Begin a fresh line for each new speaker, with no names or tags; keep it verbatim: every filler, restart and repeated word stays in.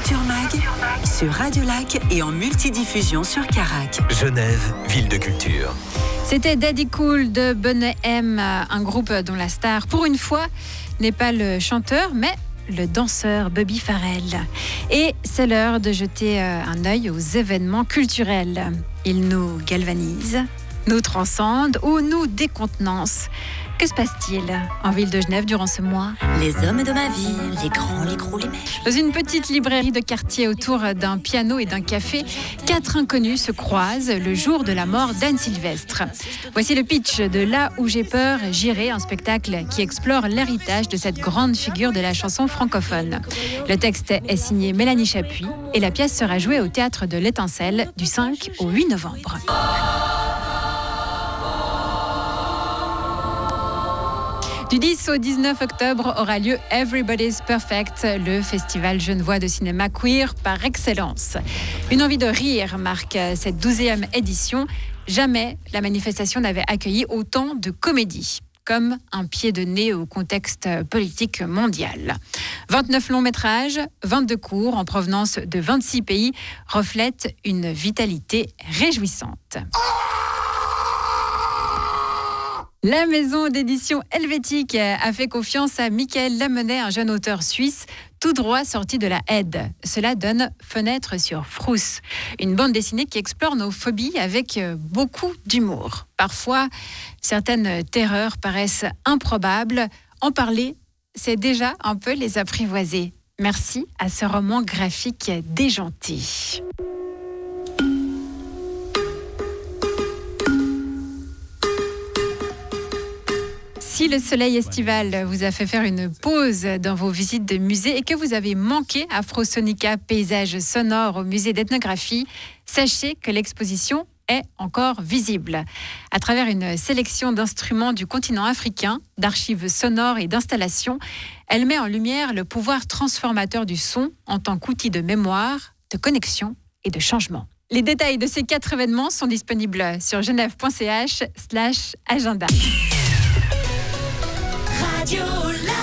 Culture Mag sur Radio Lac et en multidiffusion sur Carac.
Genève, ville de culture.
C'était Daddy Cool de Bonnet M, un groupe dont la star, pour une fois, n'est pas le chanteur, mais le danseur Bobby Farrell. Et c'est l'heure de jeter un œil aux événements culturels. Ils nous galvanisent, nous transcendent ou nous décontenancent. Que se passe-t-il en ville de Genève durant ce mois ?
Les hommes de ma vie, les grands, les gros, les mèches.
Dans une petite librairie de quartier autour d'un piano et d'un café, quatre inconnus se croisent le jour de la mort d'Anne Sylvestre. Voici le pitch de Là où j'ai peur, j'irai, un spectacle qui explore l'héritage de cette grande figure de la chanson francophone. Le texte est signé Mélanie Chapuis et la pièce sera jouée au Théâtre de l'Étincelle du cinq au huit novembre. Du dix au dix-neuf octobre aura lieu Everybody's Perfect, le festival genevois de cinéma queer par excellence. Une envie de rire marque cette douzième édition. Jamais la manifestation n'avait accueilli autant de comédie, comme un pied de nez au contexte politique mondial. vingt-neuf longs métrages, vingt-deux courts en provenance de vingt-six pays reflètent une vitalité réjouissante. La maison d'édition helvétique a fait confiance à Michael Lamennais, un jeune auteur suisse, tout droit sorti de la Aide. Cela donne Fenêtre sur Frousse, une bande dessinée qui explore nos phobies avec beaucoup d'humour. Parfois, certaines terreurs paraissent improbables. En parler, c'est déjà un peu les apprivoiser. Merci à ce roman graphique déjanté. Si le soleil estival vous a fait faire une pause dans vos visites de musée et que vous avez manqué Afrosonica, paysage sonore au musée d'ethnographie, sachez que l'exposition est encore visible. À travers une sélection d'instruments du continent africain, d'archives sonores et d'installations, elle met en lumière le pouvoir transformateur du son en tant qu'outil de mémoire, de connexion et de changement. Les détails de ces quatre événements sont disponibles sur genève point c h slash agenda.
Radio Lac.